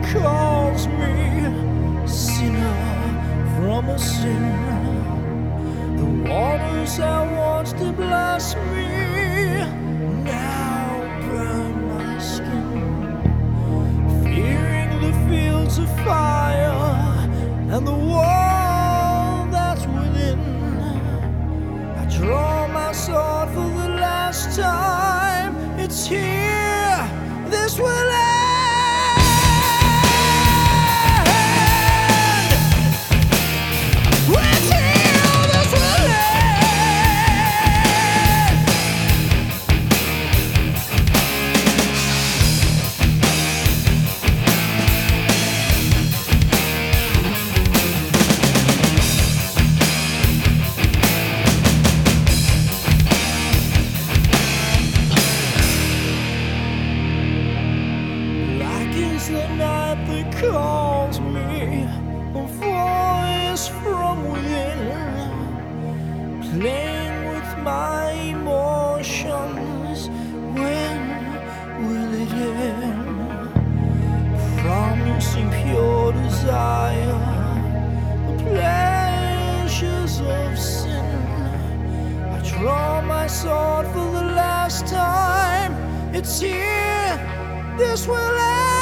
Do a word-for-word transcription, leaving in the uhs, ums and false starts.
calls me sinner from a sin. The waters that once did bless me now burn my skin. Fearing the fields of fire and the war that's within, I draw my sword for the last time. It's here, this will end. It's here, this will end. The night that calls me, a voice from within, playing with my emotions. When will it end? Promising pure desire, the pleasures of sin. I draw my sword for the last time. It's here, this will end.